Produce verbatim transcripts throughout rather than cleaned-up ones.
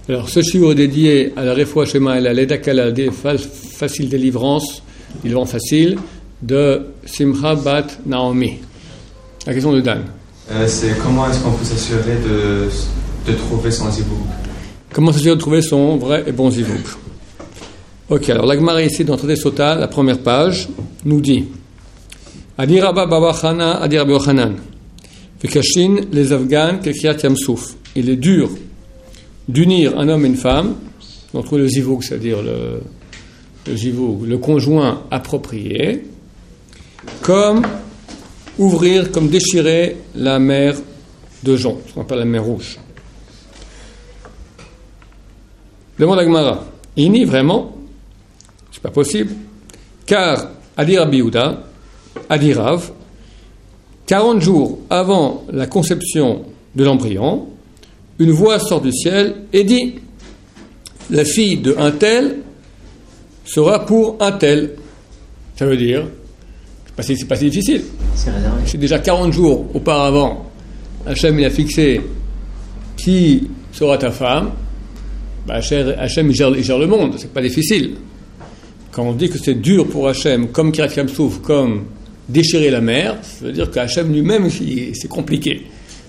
Alors, ce shiur est dédié à la Refoua Shema et à la Leda Kala, des facile délivrance, délivrance facile, de Simcha Bat Naomi. La question de Dan. Euh, c'est comment est-ce qu'on peut s'assurer de, de trouver son zivouk? Comment s'assurer de trouver son vrai et bon zivouk? Ok, alors la Gemara ici dans le traité Sota, la première page, nous dit Adir Abba Baba Chana, Adir Rabbi Yochanan, Vekashin les Afghans, Kekiat Yamsouf. Il est dur d'unir un homme et une femme, on trouve le zivouk, c'est-à-dire le, le zivouk, le conjoint approprié, comme ouvrir, comme déchirer la mer de jonc, ce qu'on appelle la mer rouge. Demande à Gemara, Ini vraiment, c'est pas possible, car Adi Rabbi Yehuda, Adi Rav, quarante jours avant la conception de l'embryon, une voix sort du ciel et dit la fille de un tel sera pour un tel. Ça veut dire, c'est pas si, c'est pas si difficile. C'est réservé. C'est déjà quarante jours auparavant, Hachem il a fixé qui sera ta femme. Bah, Hachem il gère, il gère le monde, c'est pas difficile. Quand on dit que c'est dur pour Hachem, comme Kirat Yamsouf, comme déchirer la mer, ça veut dire qu'Hachem lui-même, il, c'est compliqué.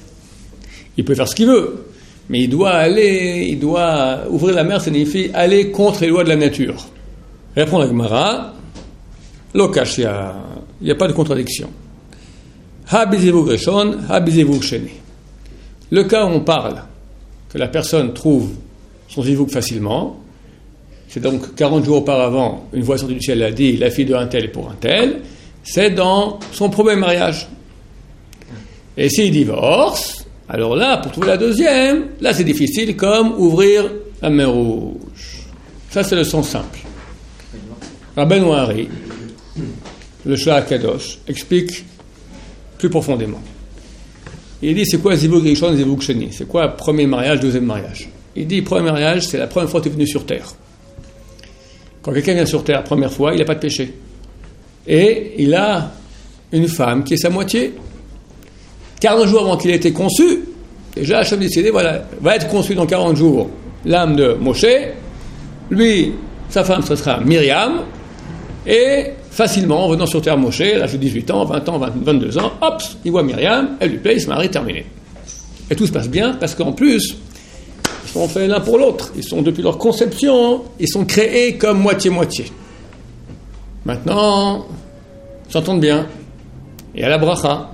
Il peut faire ce qu'il veut, mais il doit aller, il doit ouvrir la mer, ça signifie aller contre les lois de la nature. Répond la Gemara, Lokashia, il n'y a pas de contradiction. Ha bizivuk reshon, ha bizivuk sheni. Le cas où on parle que la personne trouve son zivouk facilement, c'est donc quarante jours auparavant, une voix sortie du ciel a dit la fille de un tel est pour un tel, c'est dans son premier mariage. Et s'il divorce, alors là, pour trouver la deuxième, là c'est difficile comme ouvrir la mer rouge. Ça c'est le sens simple. Rabbeinu Hari, le Shah Kadosh, explique plus profondément. Il dit c'est quoi Zivouk Rishon, Zivouk Sheni? C'est quoi premier mariage, deuxième mariage? Il dit premier mariage, c'est la première fois que tu es venu sur terre. Quand quelqu'un vient sur terre la première fois, il n'a pas de péché. Et il a une femme qui est sa moitié. quarante jours avant qu'il ait été conçu, déjà Hachem a décidé, voilà, va être conçu dans quarante jours l'âme de Moshe, lui, sa femme, ce sera Myriam, et facilement, en venant sur terre Moshe, à l'âge de dix-huit ans, vingt ans, vingt-deux ans, hop, il voit Myriam, elle lui plaît, il se marie, terminé. Et tout se passe bien, parce qu'en plus, ils sont faits l'un pour l'autre. Ils sont, depuis leur conception, ils sont créés comme moitié-moitié. Maintenant, ils s'entendent bien. Il y a la bracha.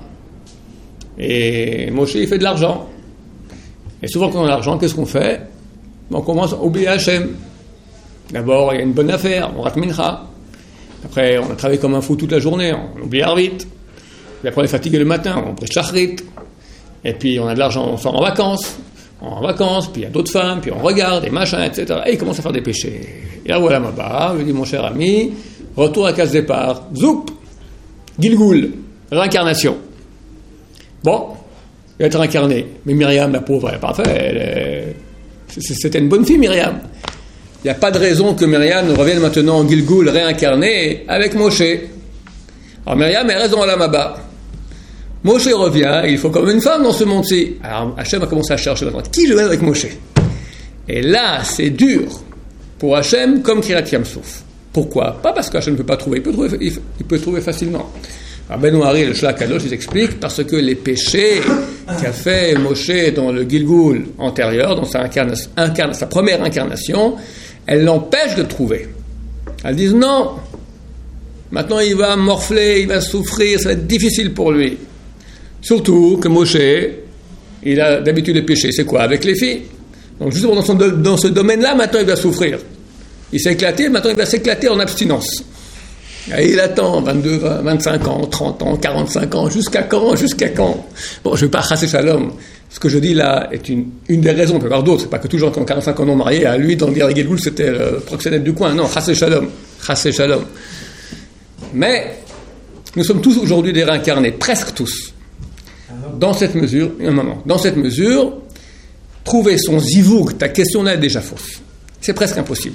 Et Moshe, il fait de l'argent. Et souvent, quand on a de l'argent, qu'est-ce qu'on fait? On commence à oublier Hachem. D'abord, il y a une bonne affaire, on rate mincha. Après, on a travaillé comme un fou toute la journée, on oublie Arvit. Puis après, on est fatigué le matin, on prêche Shachrit. Et puis, on a de l'argent, on sort en vacances. En vacances, puis il y a d'autres femmes, puis on regarde, et machin, et cetera. Et il commence à faire des péchés. Et là, voilà ma barre, je dis, mon cher ami, retour à case départ, zoup, Gilgoul, réincarnation. Bon, il va être incarné. Mais Myriam, la pauvre, elle est parfaite. Elle est... C'était une bonne fille, Myriam. Il n'y a pas de raison que Myriam ne revienne maintenant en Gilgoul réincarné avec Moshe. Alors Myriam, elle reste dans la Maba. Moshe revient, il faut comme une femme dans ce monde-ci. Alors Hachem a commencé à chercher maintenant. Qui je vais avec Moshe? Et là, c'est dur pour Hachem comme Kirat Yamsouf. Pourquoi? Pas parce qu'Hachem ne peut pas trouver, il peut trouver, il peut trouver facilement. Rabbeinu Hari, le Shlah Kadosh, ils expliquent parce que les péchés qu'a fait Moshe dans le Gilgoul antérieur, dans sa, incarna, incarna, sa première incarnation, elles l'empêchent de trouver. Elles disent non, maintenant il va morfler, il va souffrir, ça va être difficile pour lui. Surtout que Moshe, il a d'habitude les péchés, c'est quoi? Avec les filles. Donc justement dans, son, dans ce domaine-là, maintenant il va souffrir. Il s'est éclaté, maintenant il va s'éclater en abstinence. Et il attend vingt-deux, vingt-cinq ans, trente ans, quarante-cinq ans, jusqu'à quand, jusqu'à quand? Bon, je ne vais pas chasser Shalom. Ce que je dis là est une, une des raisons, on peut y avoir d'autres. C'est pas que tous les gens qui ont quarante-cinq ans non mariés, à lui, dans le guerre Gilgoul, c'était le proxénète du coin. Non, chasser Shalom. Chasser Shalom. Mais, nous sommes tous aujourd'hui des réincarnés, presque tous. Dans cette mesure, un moment, dans cette mesure, trouver son zivouk, ta question là est déjà fausse. C'est presque impossible.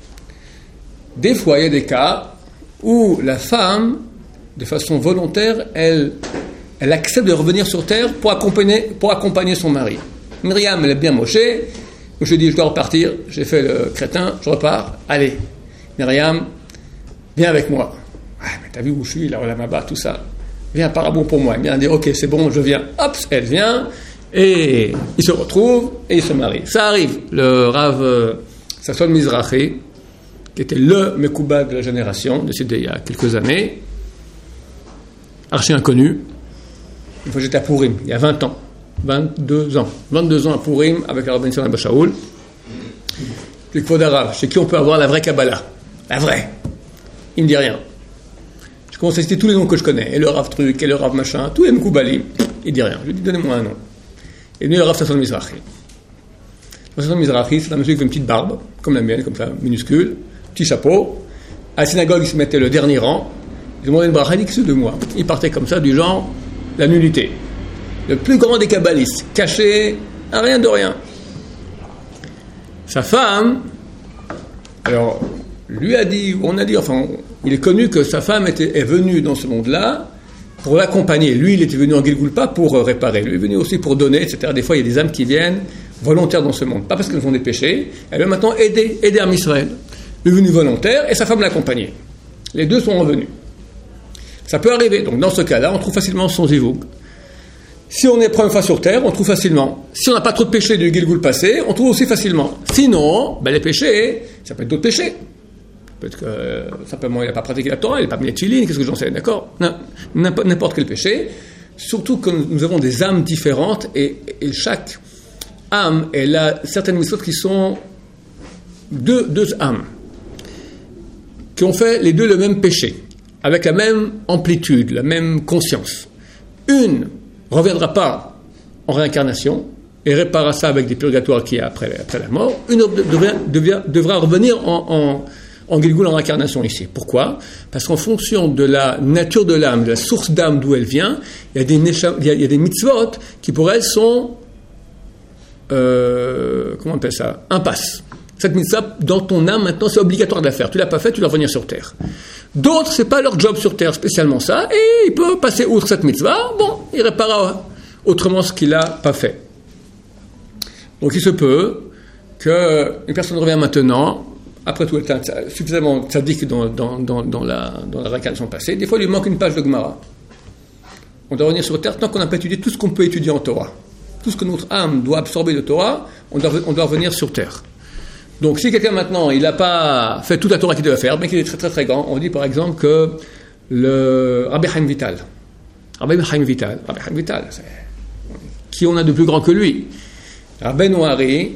Des fois, il y a des cas où la femme, de façon volontaire, elle, elle accepte de revenir sur terre pour accompagner, pour accompagner son mari. Myriam, elle aime bien Moshe, Donc je lui ai dit, je dois repartir, j'ai fait le crétin, je repars, allez, Myriam, viens avec moi. Ah, mais t'as vu où je suis, là, là, là-bas, tout ça. Viens, parabon pour moi. Il vient dire, ok, c'est bon, je viens. Hop, elle vient, et ils se retrouvent, et ils se marient. Ça arrive, le Rav euh, Sasson Mizrahi, qui était le Mekouba de la génération, décédé il y a quelques années, archi inconnu. Une fois j'étais à Pourim, il y a vingt ans, vingt-deux ans, vingt-deux ans à Pourim avec la Rabban Sion Abba Shaul. Puis Kvod Arav, chez qui on peut avoir la vraie Kabbalah, la vraie. Il me dit rien. Je commence à citer tous les noms que je connais, et le Rav truc, et le Rav machin, tous les Mekoubalim. Il dit rien. Je lui dis donnez-moi un nom. Et venu le Rav Sasson Mizrahi. Le Sasson Mizrahi, c'est un monsieur qui fait une petite barbe, comme la mienne, comme ça, minuscule, petit chapeau. À la synagogue, il se mettait le dernier rang. Il demandait une bracha, il dit de moi. Il partait comme ça, du genre la nullité. Le plus grand des kabbalistes, caché à rien de rien. Sa femme, alors, lui a dit, on a dit, enfin, il est connu que sa femme était, est venue dans ce monde-là pour l'accompagner. Lui, il était venu en Gilgoul pas pour réparer. Lui, il est venu aussi pour donner, et cetera. Des fois, il y a des âmes qui viennent volontaires dans ce monde. Pas parce qu'elles ont des péchés. Elle veut maintenant aider, aider Am Israël. Il est venu volontaire et sa femme l'accompagnait. Les deux sont revenus. Ça peut arriver. Donc, dans ce cas-là, on trouve facilement son zivoug. Si on est première fois sur terre, on trouve facilement. Si on n'a pas trop de péchés du Gilgoul passé, on trouve aussi facilement. Sinon, ben les péchés, ça peut être d'autres péchés. Peut-être que euh, simplement il n'a pas pratiqué la Torah, il n'a pas mis les tchilines, qu'est-ce que j'en sais, d'accord? N'importe quel péché. Surtout que nous avons des âmes différentes et, et chaque âme, elle a certaines mitzvot qui sont deux, deux âmes qui ont fait les deux le même péché, avec la même amplitude, la même conscience. Une ne reviendra pas en réincarnation et réparera ça avec des purgatoires qu'il y a après, après la mort. Une autre devra, devra, devra revenir en, en, en Gilgoul, en réincarnation ici. Pourquoi? Parce qu'en fonction de la nature de l'âme, de la source d'âme d'où elle vient, il y a des, il y a, il y a des mitzvot qui pour elle sont, euh, comment on appelle ça, impasses. Cette mitzvah, dans ton âme, maintenant, c'est obligatoire de la faire. Tu ne l'as pas fait, tu dois revenir sur terre. D'autres, ce n'est pas leur job sur terre, spécialement ça, et il peut passer outre cette mitzvah. Bon, il réparera autrement ce qu'il n'a pas fait. Donc, il se peut qu'une personne revient maintenant, après tout, elle est suffisamment tzaddik dans, dans, dans, dans la, dans la réincarnation passée. Des fois, il lui manque une page de Gemara. On doit revenir sur terre tant qu'on n'a pas étudié tout ce qu'on peut étudier en Torah. Tout ce que notre âme doit absorber de Torah, on doit, on doit revenir sur terre. Donc, si quelqu'un maintenant, il n'a pas fait toute la Torah qu'il devait faire, mais qu'il est très très très grand, on dit par exemple que le Rabbi Chaim Vital, Rabbi Chaim Vital, Rabbi Chaim Vital, c'est... qui on a de plus grand que lui? Rabbi Noari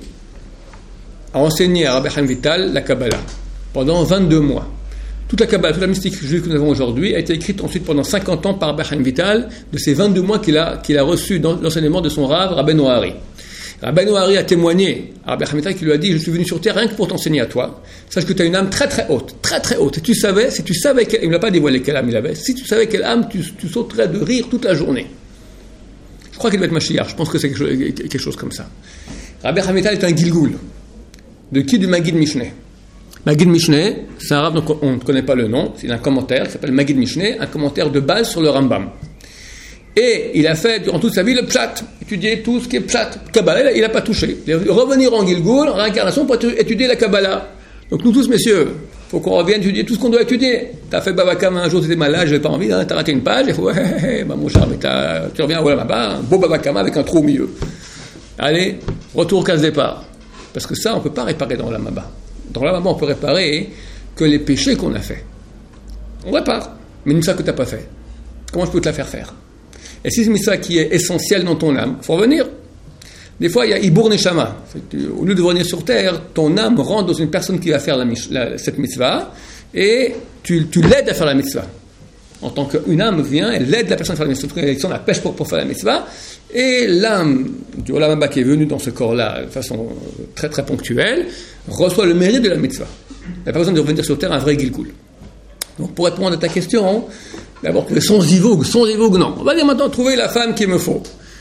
a enseigné à Rabbi Chaim Vital la Kabbalah pendant vingt-deux mois. Toute la Kabbalah, toute la mystique juive que nous avons aujourd'hui a été écrite ensuite pendant cinquante ans par Rabbi Chaim Vital de ces vingt-deux mois qu'il a, qu'il a reçus dans l'enseignement de son Rav, Rabbi Noari. Rabbi Noari a témoigné à Rabbi Chaim Vital qui lui a dit: je suis venu sur terre rien que pour t'enseigner à toi. Sache que tu as une âme très très haute, très très haute. Et tu savais, si tu savais, quelle, il ne m'a pas dévoilé quelle âme il avait, si tu savais quelle âme, tu, tu sauterais de rire toute la journée. Je crois qu'il doit être Mashiach, je pense que c'est quelque chose, quelque chose comme ça. Rabbi Chaim Vital est un Gilgoul. De qui? Du Maggid Mishneh. Maggid Mishneh, c'est un arabe dont on ne connaît pas le nom, c'est un commentaire qui s'appelle Maggid Mishneh, un commentaire de base sur le Rambam. Et il a fait durant toute sa vie le pshat, étudier tout ce qui est pshat. Kabbalah, il n'a pas touché. Il est revenir en Gilgoul, en réincarnation, pour étudier la Kabbalah. Donc nous tous, messieurs, il faut qu'on revienne étudier tout ce qu'on doit étudier. Tu as fait Baba Kama un jour, tu étais malade, je n'avais pas envie, hein, tu as raté une page, il faut, hé, hé, hé, bah, mon cher, mais tu reviens voilà, là-bas, un beau Baba Kama avec un trou au milieu. Allez, retour case départ. Parce que ça, on ne peut pas réparer dans la Maba. Dans la Maba, on peut réparer que les péchés qu'on a faits. On répare. Mais une mitzvah que tu n'as pas fait, comment je peux te la faire faire? Et si c'est une mitzvah qui est essentielle dans ton âme, il faut revenir. Des fois, il y a Ibur Neshama. Au lieu de revenir sur terre, ton âme rentre dans une personne qui va faire la, la, cette mitzvah et tu, tu l'aides à faire la mitzvah. En tant qu'une âme vient, elle aide la personne à faire la mitzvah, elle la pêche pour, pour faire la mitzvah, et l'âme du Olam Haba qui est venue dans ce corps-là de façon très très ponctuelle reçoit le mérite de la mitzvah. Il n'y a pas besoin de revenir sur terre un vrai Gilgoul. Donc pour répondre à ta question, d'abord, sans zivoug, sans zivoug, non. On va dire maintenant trouver la femme qu'il me faut.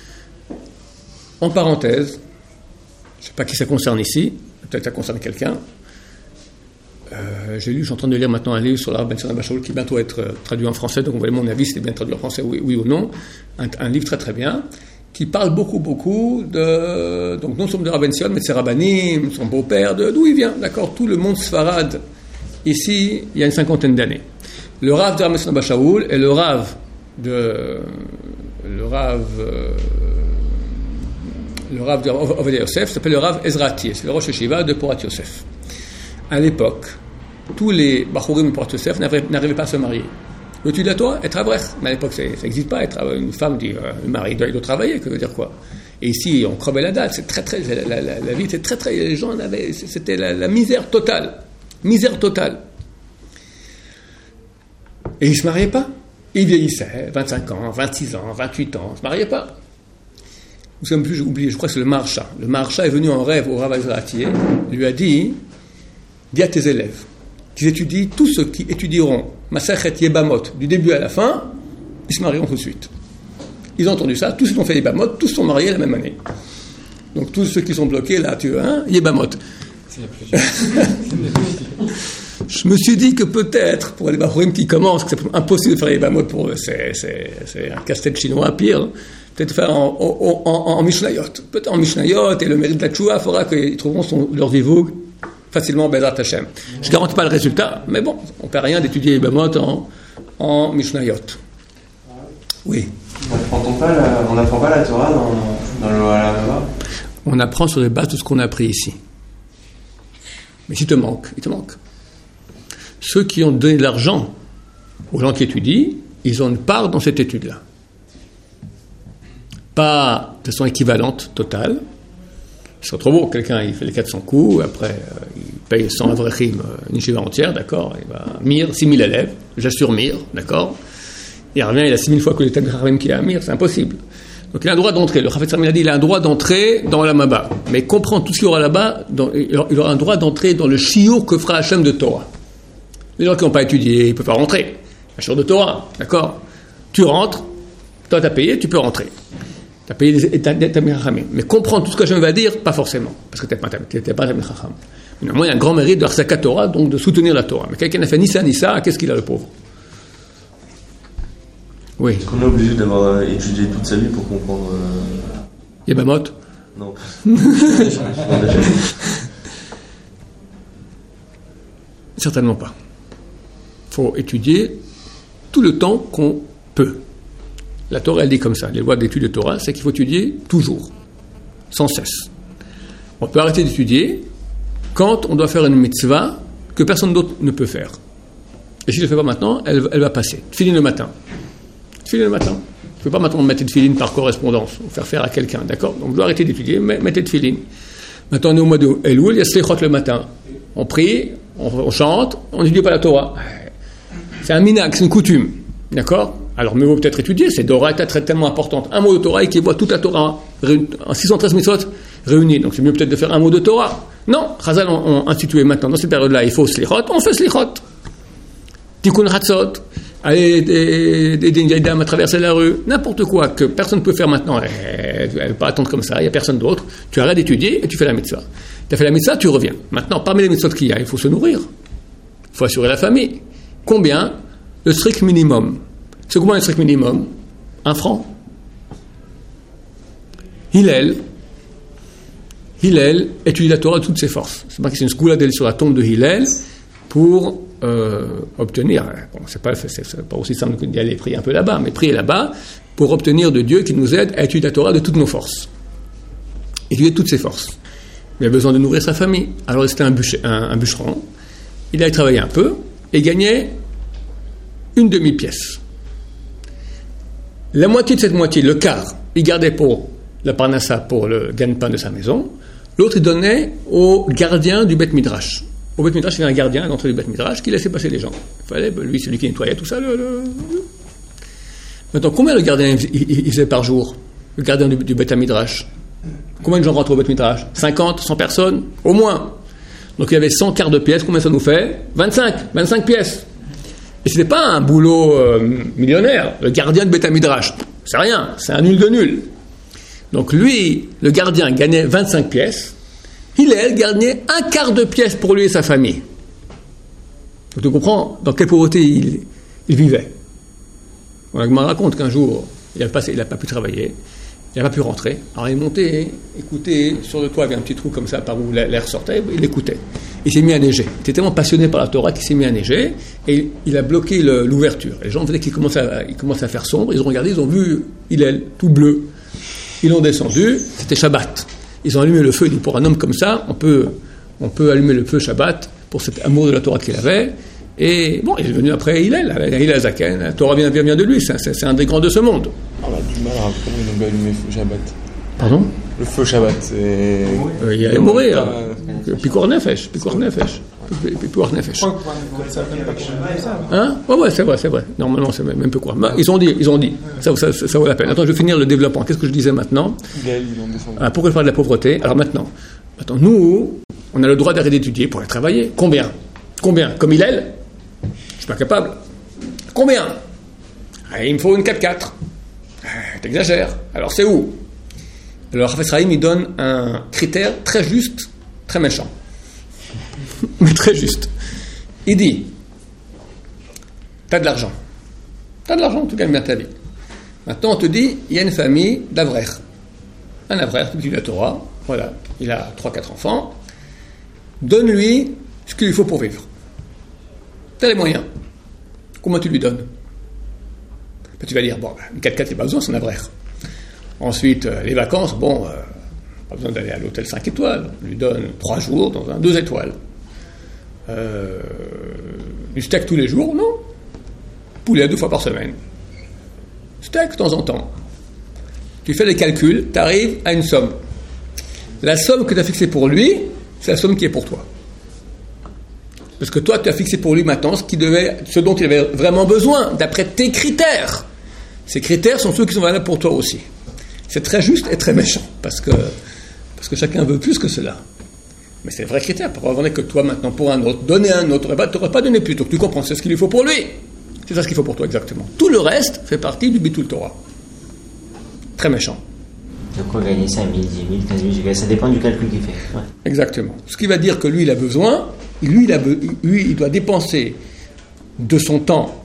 En parenthèse, je ne sais pas qui ça concerne ici, peut-être que ça concerne quelqu'un. Euh, j'ai lu, je suis en train de lire maintenant un livre sur la Rabban Sion Abba Shaul qui bientôt être euh, traduit en français, donc on va dire mon avis, c'était bien traduit en français, oui, oui ou non. Un, un livre très très bien. qui parle beaucoup, beaucoup de... Donc, non seulement de Rav Ben Sion, mais de ses rabbanim, son beau-père, de, d'où il vient, d'accord? Tout le monde sfarad, ici, il y a une cinquantaine d'années. Le Rav de Rav Nosson Abba Shaul et le Rav de... Le Rav... Euh, le Rav de Ovadia Yosef s'appelle le Rav Ezrati, c'est le Rosh Yeshiva de Porat Yosef. À l'époque, tous les Bachurim de Porat Yosef n'arrivaient pas à se marier. L'étude de la Torah, être avrech. Mais à l'époque, ça n'existe pas. Être une femme dit, euh, le mari doit, il doit travailler, que veut dire quoi? Et ici, on crevait la dalle. C'est très, très, la, la, la vie était très, très, les gens en avaient, c'était la, la misère totale. Misère totale. Et ils ne se mariaient pas. Ils vieillissaient, vingt-cinq ans, vingt-six ans, vingt-huit ans, ils ne se mariaient pas. Vous savez, plus, j'ai oublié, je crois que c'est le Maharsha. Le Maharsha est venu en rêve au Rav Ezrati, lui a dit, dis à tes élèves, qu'ils étudient, tous ceux qui étudieront Masachet Yebamot du début à la fin, ils se marieront tout de suite. Ils ont entendu ça, tous ceux qui ont fait Yebamot, tous sont mariés la même année. Donc tous ceux qui sont bloqués là, tu vois, hein, Yebamot. C'est la plus dure. Je me suis dit que peut-être, pour les Bahurim qui commencent, que c'est impossible de faire Yebamot pour eux, c'est, c'est, c'est un casse-tête chinois pire, peut-être faire en, en, en, en Mishnayot. Peut-être en Mishnayot, et le mérite de la Tchoua fera qu'ils trouveront son, leur vivoug facilement Bezrat Hashem. Je ne garantis pas le résultat, mais bon, on ne perd rien d'étudier Yebamot en, en Mishnayot. Oui. On n'apprend pas la, on n'apprend pas la Torah dans, dans le Halakha? On apprend sur les bases de ce qu'on a appris ici. Mais s'il te manque, il te manque. Ceux qui ont donné de l'argent aux gens qui étudient, ils ont une part dans cette étude-là. Pas de façon équivalente, totale. Ce serait trop beau, quelqu'un il fait les quatre cents coups, après euh, il paye cent avrechim, euh, une yeshiva entière, d'accord, il va Mir, six mille élèves, j'assure Mir, d'accord, il revient, il a six mille fois que les Talmid Chachamim qu'il a à Mir, c'est impossible. Donc il a un droit d'entrer, le Chafetz Chaim a dit, il a un droit d'entrer dans la Maba, mais comprendre tout ce qu'il y aura là-bas, dans, il aura un droit d'entrer dans le shiur que fera Hachem de Torah. Les gens qui n'ont pas étudié, ils ne peuvent pas rentrer, un shiur de Torah, d'accord, tu rentres, toi tu as payé, tu peux rentrer. Tu as payé les Talmid Chachamim. Mais comprendre tout ce que Hachem va dire, pas forcément. Parce que tu n'es pas Talmid Chacham. Néanmoins, il y a un grand mérite de Arsakat Torah, donc de soutenir la Torah. Mais quelqu'un n'a fait ni ça, ni ça, qu'est-ce qu'il a, le pauvre? Oui. Est-ce qu'on est obligé d'avoir étudié toute sa vie pour comprendre euh... Yebamot? Non. Certainement pas. Il faut étudier tout le temps qu'on peut. La Torah, elle dit comme ça. Les lois d'étude de Torah, c'est qu'il faut étudier toujours, sans cesse. On peut arrêter d'étudier quand on doit faire une mitzvah que personne d'autre ne peut faire. Et si je ne le fais pas maintenant, elle, elle va passer. Tfilin le matin. Tfilin le matin. Je ne peux pas maintenant mettre de tfilin par correspondance, ou faire faire à quelqu'un, d'accord? Donc je dois arrêter d'étudier, mettez de tfilin. Maintenant on est au mois de Elul, il y a Slichot le matin. On prie, on, on chante, on n'étudie pas la Torah. C'est un minag, c'est une coutume, d'accord? Alors, mieux vaut peut-être étudier, c'est d'oraita très tellement importante. Un mot de Torah qui voit toute la Torah en six cent treize mitzvot réunis. Donc, c'est mieux peut-être de faire un mot de Torah. Non, Chazal ont, ont institué maintenant, dans cette période-là, il faut slichot, on fait slichot. Tikkun Hatzot, aller des Yaïdam à traverser la rue, n'importe quoi que personne ne peut faire maintenant. Elle ne peut pas attendre comme ça, il n'y a personne d'autre. Tu arrêtes d'étudier et tu fais la mitzvah. Tu as fait la mitzvah, tu reviens. Maintenant, parmi les mitzvot qu'il y a, il faut se nourrir. Il faut assurer la famille. Combien? Le strict minimum. C'est combien le strict minimum? Un franc. Hillel, Hillel étudie la Torah de toutes ses forces. C'est marqué, c'est une sgouladel sur la tombe de Hillel pour euh, obtenir, bon, c'est pas, c'est, c'est pas aussi simple que d'y aller prier un peu là-bas, mais prier là-bas pour obtenir de Dieu qui nous aide à étudier la Torah de toutes nos forces. Étudier de toutes ses forces. Il a besoin de nourrir sa famille. Alors c'était un, bûcher, un, un bûcheron. Il allait travailler un peu et gagnait une demi-pièce. La moitié de cette moitié, le quart, il gardait pour la parnassa, pour le gagne-pain de sa maison. L'autre, il donnait au gardien du Beth Midrash. Au Beth Midrash, il y avait un gardien à l'entrée du Beth Midrash qui laissait passer les gens. Il fallait, lui, celui qui nettoyait tout ça. Le, le... Maintenant, combien le gardien il, il, il faisait par jour? Le gardien du, du Beth Midrash? Combien de gens rentrent au Beth Midrash? cinquante, cent personnes? Au moins. Donc il y avait cent quarts de pièces. Combien ça nous fait? vingt-cinq. vingt-cinq pièces. Et ce n'est pas un boulot euh, millionnaire. Le gardien de Beth Midrash, c'est rien, c'est un nul de nul. Donc lui, le gardien, gagnait vingt-cinq pièces. Hillel gagnait un quart de pièce pour lui et sa famille. Donc tu comprends dans quelle pauvreté il, il vivait. On me raconte qu'un jour, il n'a pas, il a pas pu travailler. Il n'a pas pu rentrer. Alors il est monté, écoutait, sur le toit, il y avait un petit trou comme ça par où l'air sortait, il écoutait. Il s'est mis à neiger. Il était tellement passionné par la Torah qu'il s'est mis à neiger et il a bloqué le, l'ouverture. Les gens venaient qu'il commençait à, il commençait à faire sombre, ils ont regardé, ils ont vu Hillel, tout bleu. Ils l'ont descendu, c'était Shabbat. Ils ont allumé le feu, il dit, pour un homme comme ça, on peut, on peut allumer le feu Shabbat pour cet amour de la Torah qu'il avait. Et bon, il est venu après Hillel, Hillel Zaken, la Torah vient, vient de lui, c'est, c'est, c'est un des grands de ce monde. On a du mal à comment ils ont allumé le feu Shabbat. Pardon ? Le feu Shabbat, c'est... Euh, il allait mourir. Pikuar Nefesh, Pikuar Nefesh. Pikuar Nefesh. Hein ? Ouais, ouais, c'est vrai, c'est vrai. Normalement, c'est même peu quoi. Ils ont dit, ils ont dit. Ça, ça, ça, ça vaut la peine. Attends, je vais finir le développement. Qu'est-ce que je disais maintenant ? Ah, pourquoi je parle de la pauvreté ? Alors maintenant, maintenant, nous, on a le droit d'arrêter d'étudier pour aller travailler. Combien ? Combien ? Comme Hillel ? Je suis pas capable. Combien ? Ah, il me faut une quatre-quatre. Ah, t'exagères. Alors c'est où ? Alors Hafetz Chaim, il donne un critère très juste, très méchant. Mais très juste. Il dit, t'as de l'argent. T'as de l'argent, tu gagnes bien ta vie. Maintenant, on te dit, il y a une famille d'Avrer. Un Avrer, qui étudie la Torah, voilà, il a trois quatre enfants. Donne-lui ce qu'il lui faut pour vivre. T'as les moyens. Comment tu lui donnes ? Ben, tu vas dire, bon, une quatre-quatre, c'est pas besoin, c'est un Avrer. Ensuite, euh, les vacances, bon, euh, pas besoin d'aller à l'hôtel cinq étoiles. On lui donne trois jours dans un deux étoiles. Euh, du steak tous les jours, non. Poulet deux fois par semaine. Steak de temps en temps. Tu fais les calculs, tu arrives à une somme. La somme que tu as fixée pour lui, c'est la somme qui est pour toi. Parce que toi, tu as fixé pour lui maintenant ce, qui devait, ce dont il avait vraiment besoin, d'après tes critères. Ces critères sont ceux qui sont valables pour toi aussi. C'est très juste et très méchant, parce que, parce que chacun veut plus que cela. Mais c'est le vrai critère, pour avoir que toi maintenant, pour un autre, donner un autre, tu n'aurais pas donné plus, donc tu comprends, c'est ce qu'il lui faut pour lui. C'est ça ce qu'il faut pour toi exactement. Tout le reste fait partie du Bitul Torah. Très méchant. Donc on gagne cinq mille, dix mille, quinze mille, ça dépend du calcul qu'il fait. Ouais. Exactement. Ce qui va dire que lui, il a besoin, lui, il, a be- lui, il doit dépenser de son temps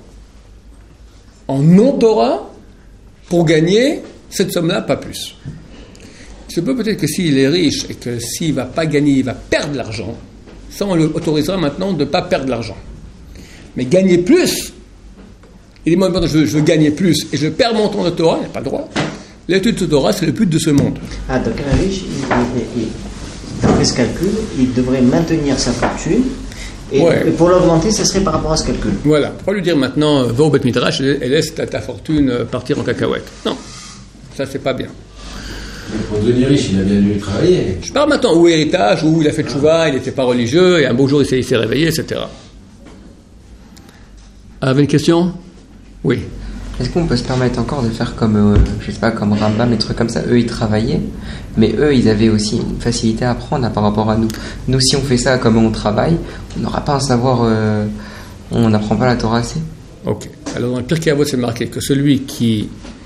en non-Torah pour gagner cette somme-là, pas plus. Il se peut peut-être que s'il est riche et que s'il ne va pas gagner, il va perdre de l'argent, ça on l'autorisera maintenant de ne pas perdre de l'argent. Mais gagner plus, il dit moi je veux, je veux gagner plus et je perds mon temps de Torah, il n'a pas le droit. L'étude de Torah, c'est le but de ce monde. Ah, donc un riche, il, il, il fait ce calcul, il devrait maintenir sa fortune. Et, ouais. et pour l'augmenter, ce serait par rapport à ce calcul. Voilà. Pourquoi lui dire maintenant, va au Beth Midrash et laisse ta, ta fortune partir en cacahuète ? Non. Ça, c'est pas bien. Pour devenir riche, il a bien dû travailler. Je parle maintenant où héritage, où il a fait tchouva, il n'était pas religieux, et un beau jour, il s'est, il s'est réveillé, et cetera. Avez une question ? Oui. Est-ce qu'on peut se permettre encore de faire comme, euh, je sais pas, comme Rambam, des trucs comme ça ? Eux, ils travaillaient, mais eux, ils avaient aussi une facilité à apprendre par rapport à nous. Nous, si on fait ça comme on travaille, on n'aura pas un savoir, euh, on n'apprend pas la Torah assez. Ok. Alors, dans le Pirkei Avot, c'est marqué que celui qui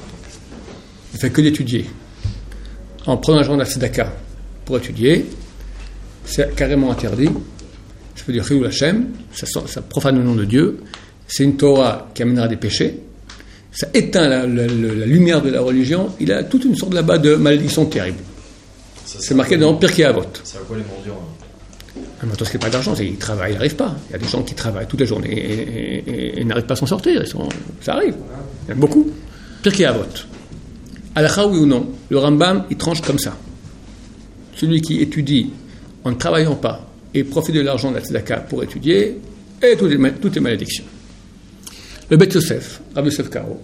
ne fait que d'étudier, en prenant l'argent de la tzedaka pour étudier, c'est carrément interdit. Je peux dire Chilul Hashem, ça, ça profane le nom de Dieu, c'est une Torah qui amènera des péchés, ça éteint la, la, la lumière de la religion, il a toute une sorte là-bas de malédiction terrible. Ça, c'est marqué dans le Pirkei Avot. C'est à quoi les mendiants Un mentor qui n'a pas d'argent, c'est, il travaille, il n'arrive pas. Il y a des gens qui travaillent toute la journée et, et, et, et n'arrivent pas à s'en sortir. Ils sont, ça arrive. Il y en a beaucoup. Pirkei Avot. Halakha, oui ou non, le Rambam, il tranche comme ça. Celui qui étudie en ne travaillant pas et profite de l'argent de la tzedaka pour étudier, et toutes les, toutes les malédictions. Le Beth Yosef, Rabbi Yosef Karo,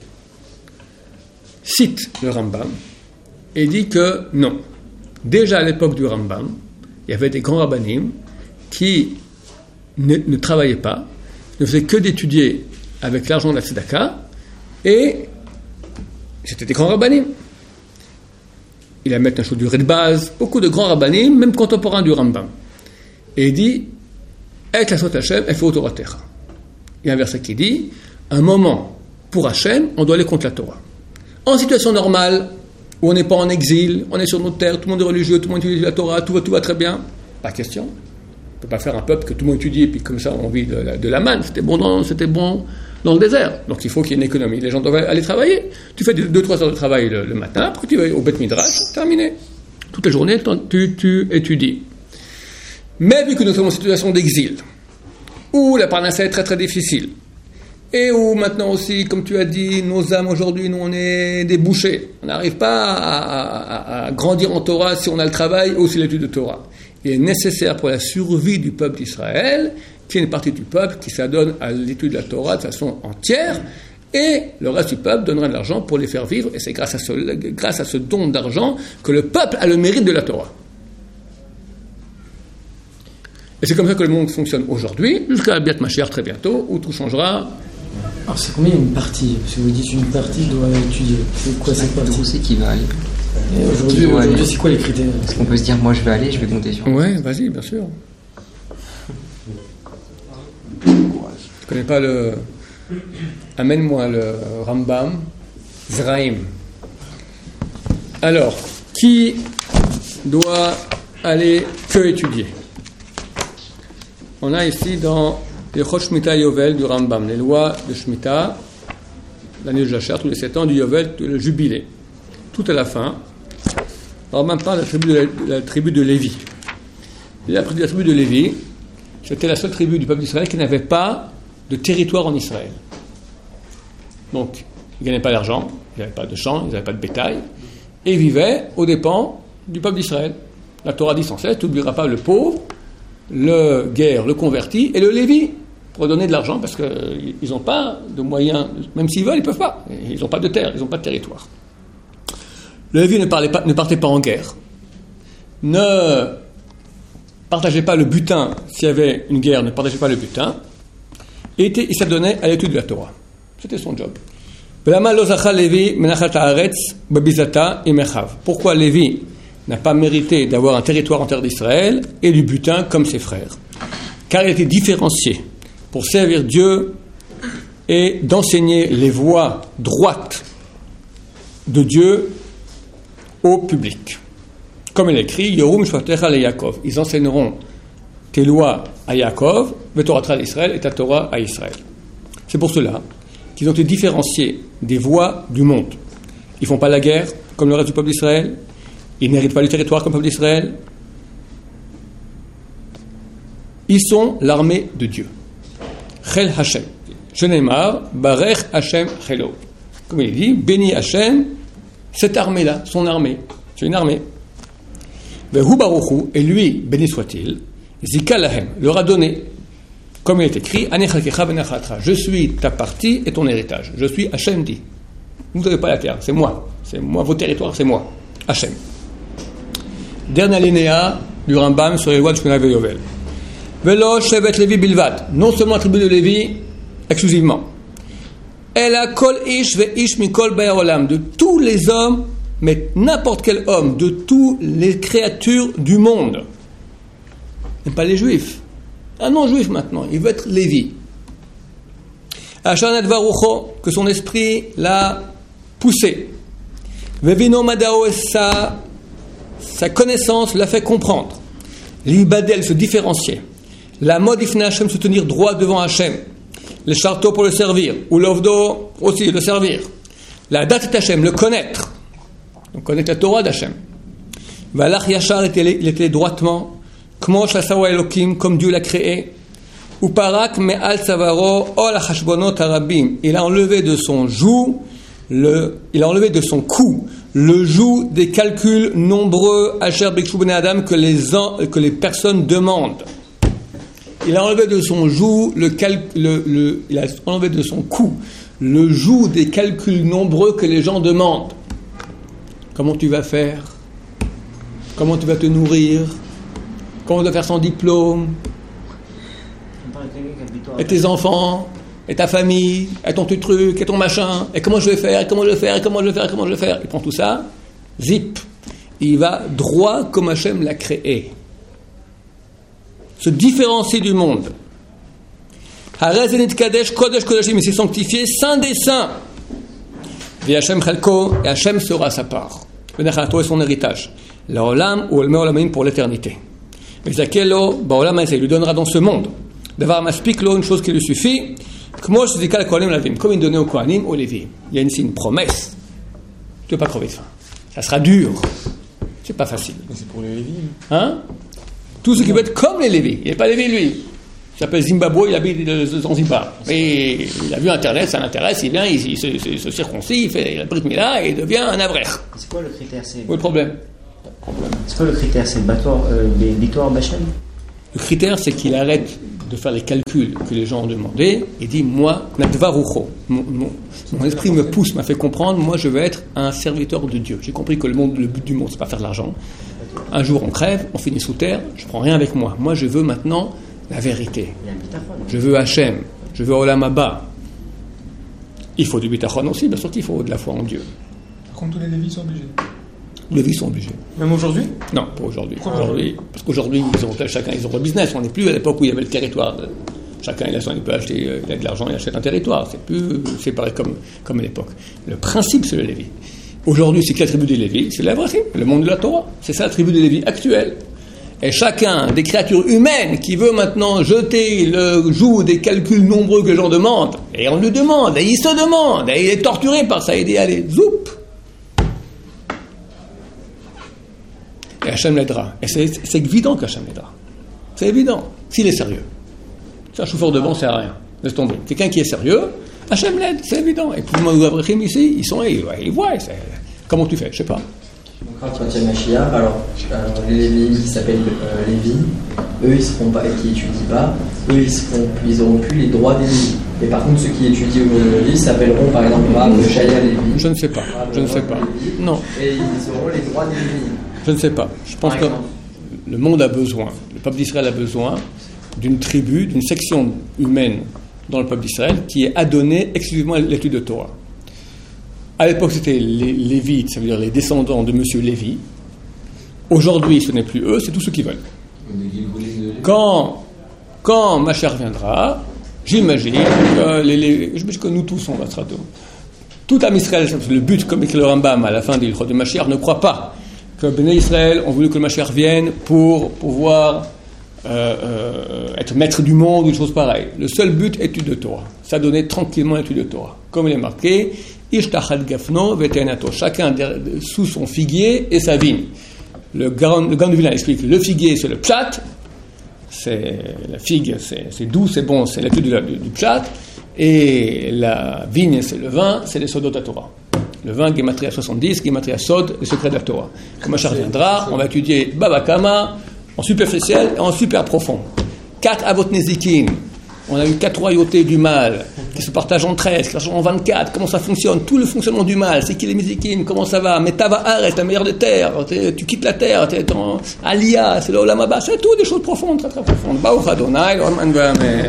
cite le Rambam et dit que non. Déjà à l'époque du Rambam, il y avait des grands rabbanim qui ne, ne travaillaient pas, ne faisaient que d'étudier avec l'argent de la tzedaka, et c'était des grands rabbanim. Il a mis un chauduré de base, beaucoup de grands rabbanim, même contemporains du Rambam. Et il dit, avec la Sot Hashem, elle fait au Torah Terra. Il y a un verset qui dit, un moment pour Hashem, on doit aller contre la Torah. En situation normale, où on n'est pas en exil, on est sur notre terre, tout le monde est religieux, tout le monde utilise la Torah, tout va, tout va très bien, pas question. ne peut pas faire un peuple que tout le monde étudie et puis comme ça on vit de la, de la manne. C'était bon dans, c'était bon dans le désert. Donc il faut qu'il y ait une économie. Les gens doivent aller travailler. Tu fais deux trois heures de travail le, le matin, après tu vas au Beth Midrash, terminé. Toute la journée, tu, tu étudies. Mais vu que nous sommes en situation d'exil, où la parnassa est très très difficile, et où maintenant aussi, comme tu as dit, nos âmes aujourd'hui, nous on est des bouchers. On n'arrive pas à, à, à grandir en Torah si on a le travail ou si l'étude de Torah. Il est nécessaire pour la survie du peuple d'Israël qu'il y ait une partie du peuple qui s'adonne à l'étude de la Torah de façon entière, et le reste du peuple donnera de l'argent pour les faire vivre, et c'est grâce à ce, grâce à ce don d'argent que le peuple a le mérite de la Torah. Et c'est comme ça que le monde fonctionne aujourd'hui, jusqu'à Biat Mashiach très bientôt, où tout changera. Alors c'est combien une partie? Si vous dites une partie doit étudier, c'est quoi cette partie? Où c'est qui va aller? Et aujourd'hui, aujourd'hui c'est quoi les critères? Est-ce qu'on peut se dire, moi je vais aller, je vais compter sur... Ouais, vas-y, bien sûr. Tu connais pas le... Amène-moi le Rambam, Zraïm. Alors, qui doit aller que étudier? On a ici dans les Chot Shmita Yovel du Rambam, les lois de Shmita, l'année de Jachar, tous les sept ans du Yovel, le jubilé. Tout à la fin, le Rambam parle de la tribu de, la, de, la tribu de Lévi. Et la, la tribu de Lévi, c'était la seule tribu du peuple d'Israël qui n'avait pas de territoire en Israël. Donc, ils ne gagnaient pas d'argent, ils n'avaient pas de champs, ils n'avaient pas de bétail, et ils vivaient aux dépens du peuple d'Israël. La Torah dit sans cesse, tu n'oublieras pas le pauvre, le guerre, le converti, et le Lévi, pour donner de l'argent, parce qu'ils n'ont pas de moyens, même s'ils veulent, ils ne peuvent pas. Ils n'ont pas de terre, ils n'ont pas de territoire. Le Lévi ne, parlait pas, ne partait pas en guerre, ne partageait pas le butin, s'il y avait une guerre, ne partageait pas le butin, et était, il s'adonnait à l'étude de la Torah. C'était son job. Pourquoi Lévi n'a pas mérité d'avoir un territoire en terre d'Israël et du butin comme ses frères? Car il était différencié pour servir Dieu et d'enseigner les voies droites de Dieu au public. Comme il écrit, Yorum Shvatecha le Yaakov. Ils enseigneront tes lois à Yaakov, Vetoratra l'Israël et ta Torah à Israël. C'est pour cela qu'ils ont été différenciés des voies du monde. Ils ne font pas la guerre comme le reste du peuple d'Israël. Ils n'héritent pas le territoire comme le peuple d'Israël. Ils sont l'armée de Dieu. Chel Hashem. Shenemar, Barech Hashem Chelo. Comme il dit, béni Hashem, cette armée-là, son armée. C'est une armée. Vehu Baruchu, et lui, béni soit-il, Zika Lahem, leur a donné, comme il est écrit, je suis ta partie et ton héritage. Je suis Hashem dit. Vous n'avez pas la terre, c'est moi. C'est moi, vos territoires, c'est moi. Hashem. Dernier alinéa du Rambam sur les lois de Shmona Yovel. Velo Shevet Levi Bilvad. Non seulement la tribu de Lévi, exclusivement. Ela Kol Ish Ve Ish Mikol Baer Olam. De tous les hommes, mais n'importe quel homme, de toutes les créatures du monde. Et pas les juifs. Un non-juif maintenant, il veut être Lévi. Achanat Varucho, que son esprit l'a poussé. Vevino Madao, sa, sa connaissance l'a fait comprendre. L'ibadel se différencier. La mode ifna Hashem, se tenir droit devant Hashem. Le charto pour le servir. Ou l'ovdo aussi, le servir. La date Hashem, le connaître. Donc connaître la Torah d'Hashem. Valach Yachar, il était droitement. Comme Dieu l'a créé, ou parak me'al savaro ol hashbonot harabim. Il a enlevé de son joug, le, il a enlevé de son cou le joug des calculs nombreux asher bikshu bnei adam que les que les personnes demandent. Il a enlevé de son joug le, cal, le, le il a enlevé de son cou le joug des calculs nombreux que les gens demandent. Comment tu vas faire? Comment tu vas te nourrir? Comment on doit faire son diplôme, et tes enfants, et ta famille, et ton truc, et ton machin, et comment je vais faire, et comment je vais faire, et comment je vais faire, et comment je vais faire. Il prend tout ça, zip, il va droit comme Hachem l'a créé. Se différencier du monde. Harezenit Kadesh, Kodesh Kodashim, il s'est sanctifié, saint des saints. Et Hachem Chalko, et Hachem sera sa part. Venachato est son héritage. L'olam ou el me'olamim pour l'éternité. Mais Zakelo, Baolam Hazeh, il lui donnera dans ce monde. D'avoir Maspiklo, une chose qui lui suffit. Comme il donnait au Kohanim, au Lévi. Il y a ici une promesse. Tu ne veux pas crever de faim. Ça sera dur. C'est pas facile. Mais c'est pour les Lévis. Hein? Tout ce qui veut être comme les Lévis. Il n'est pas Lévi, lui. Il s'appelle Zimbabwe, il habite dans Zanzibar. Et il a vu Internet, ça l'intéresse, il vient, il, il, se, il se circoncit, il fait la Brit Mila et il devient un avrech. C'est quoi le critère? C'est... Où est le problème? C'est quoi le critère? C'est le euh, victoire Bachem? Le critère, c'est qu'il arrête de faire les calculs que les gens ont demandé et dit, moi, Nadvarucho, mon, mon, mon esprit me pousse, m'a fait comprendre, moi je veux être un serviteur de Dieu. J'ai compris que le, monde, le but du monde, c'est pas faire de l'argent. Un jour on crève, on finit sous terre, je prends rien avec moi. Moi je veux maintenant la vérité. Je veux Hachem, je veux Olam Haba. Il faut du bitachon aussi, bien sûr qu'il faut de la foi en Dieu. Par contre, tous les Lévis sont obligés. Les Lévis sont obligés. Même aujourd'hui? Non, pas aujourd'hui. aujourd'hui parce qu'aujourd'hui, ils ont, chacun ils ont leur business. On n'est plus à l'époque où il y avait le territoire. Chacun il a, son, il peut acheter, il a de l'argent, il achète un territoire. C'est plus séparé comme, comme à l'époque. Le principe, c'est le Lévi. Aujourd'hui, c'est quelle tribu des Lévis? C'est l'Avrahim, le monde de la Torah. C'est ça la tribu des Lévis actuelle. Et chacun des créatures humaines qui veut maintenant jeter le joug des calculs nombreux que les gens demandent, et on lui demande, et il se demande, et il est torturé par ça, il dit allez, zoup. Et Hachem l'aidera. Et c'est, c'est évident qu'Hachem l'aidera. C'est évident, s'il est sérieux. C'est un chauffeur de vent, ça sert à rien. Laisse tomber. Quelqu'un qui est sérieux, Hachem l'aide, c'est évident. Et pour les Avrahim ici, ils sont là, ils, ils voient. C'est... Comment tu fais? Je sais pas. Donc quand il y a Mashiach, alors, alors les Lévis qui s'appellent euh, Lévi, eux ils seront pas, qui étudient pas, eux ils seront, ils auront plus les droits des Lévis. Mais par contre ceux qui étudient aujourd'hui s'appelleront par exemple Rav Shaya Lévi. Je ne sais pas. Rav je ne sais pas. Lévi, non. Et ils auront les droits des Lévis. Je ne sais pas. Je pense que le monde a besoin, le peuple d'Israël a besoin d'une tribu, d'une section humaine dans le peuple d'Israël qui est adonnée exclusivement à l'étude de Torah. À l'époque, c'était les Lévites, ça veut dire les descendants de Monsieur Lévi. Aujourd'hui, ce n'est plus eux, c'est tous ceux qui veulent. Quand, quand Mashiach viendra, j'imagine que les, les, je me dis que nous tous, on va se rater. Tout âme Israël, le but, comme écrit le Rambam à la fin du de Mashiach, ne croit pas que Béné Israël ont voulu que le Mashiach vienne pour pouvoir euh, euh, être maître du monde ou une chose pareille. Le seul but est l'étude de Torah. Ça donnait tranquillement l'étude de Torah. Comme il est marqué, Ishtachad Gafno Vetenato, chacun sous son figuier et sa vigne. Le Gaon du Vilna explique, le figuier c'est le pshat, c'est la figue, c'est, c'est doux, c'est bon, c'est l'étude du, du, du pshat, et la vigne c'est le vin, c'est les sodot à Torah. Le vin, Gematria soixante-dix, Gematria Sod, le secret de la Torah. Quand Mashiach viendra, on va étudier Baba Kama en superficiel et en super profond. Quatre Avot Nezikin. On a eu quatre royautés du mal qui se partagent en treize, qui se partagent en vingt-quatre. Comment ça fonctionne? Tout le fonctionnement du mal. C'est qui les Nezikin? Comment ça va? Mais Tava Haaretz, la meilleure des terres. Tu quittes la terre, tu es en Aliyah, c'est le Olam Haba. C'est tout des choses profondes, très très profondes. Baruch Adonai, Amen.